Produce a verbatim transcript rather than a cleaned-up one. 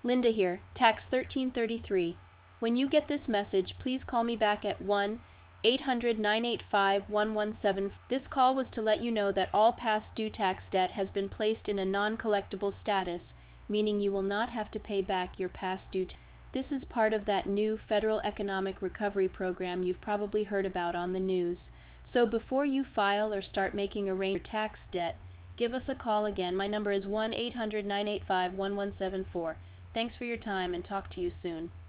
Linda here, Tax thirteen thirty-three. When you get this message, please call me back at one eight hundred, nine eight five, one one seven four. This call was to let you know that all past due tax debt has been placed in a non-collectible status, meaning you will not have to pay back your past due tax. This is part of that new Federal Economic Recovery Program you've probably heard about on the news. So before you file or start making arrangements for your tax debt, give us a call again. My number is one eight hundred, nine eight five, one one seven four. Thanks for your time and talk to you soon.